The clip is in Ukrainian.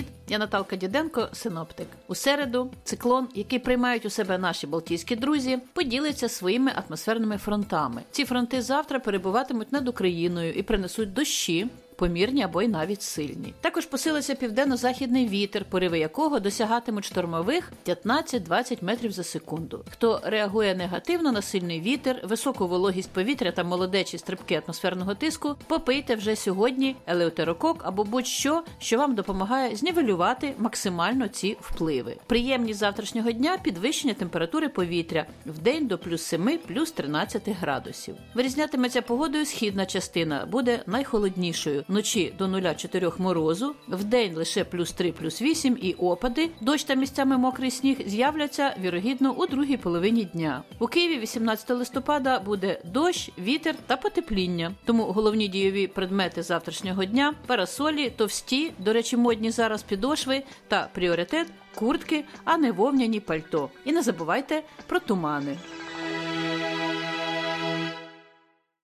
Привіт! Я Наталка Діденко, синоптик. У середу циклон, який приймають у себе наші балтійські друзі, поділиться своїми атмосферними фронтами. Ці фронти завтра перебуватимуть над Україною і принесуть дощі, помірні або й навіть сильні. Також посилиться південно-західний вітер, пориви якого досягатимуть штормових 15-20 метрів за секунду. Хто реагує негативно на сильний вітер, високу вологість повітря та молодечі стрибки атмосферного тиску, попийте вже сьогодні елеутерокок або будь-що, що вам допомагає знівелювати максимально ці впливи. Приємність завтрашнього дня – підвищення температури повітря, вдень до плюс 7, плюс 13 градусів. Вирізнятиметься погодою східна частина, буде найхолоднішою. Вночі до 0,4 морозу, вдень лише плюс 3, плюс 8 і опади, дощ та місцями мокрий сніг з'являться, вірогідно, у другій половині дня. У Києві 18 листопада буде дощ, вітер та потепління. Тому головні дійові предмети завтрашнього дня – парасолі, товсті, до речі, модні зараз підошви та пріоритет – куртки, а не вовняні пальто. І не забувайте про тумани.